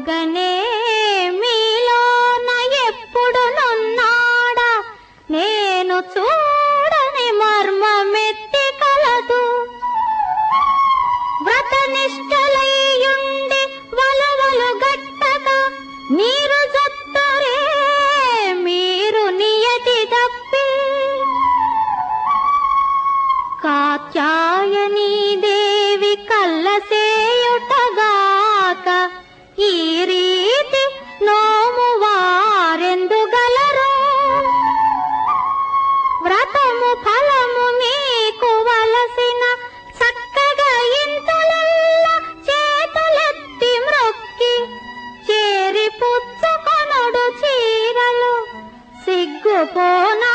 కాగనే మీలోన ఎప్పుడు నున్నాడా నేను చూడని మర్మమెత్తి కలదు. వ్రతనిష్టలయ్యుండి వలవలు గట్టక మీరు జొత్తరే మీరు నియతి తప్పి. కాత్యాయనీ దేవి కల్లసేయుటగాక ఈ రీతి నోము వారెందుగలరు. వ్రతము ఫలము మీకు వలసిన చక్కగా ఇంతలెల్ల చేతులెత్తి మ్రొక్కి చేరి పుచ్చుకొనుడు చీరలు సిగ్గుపోన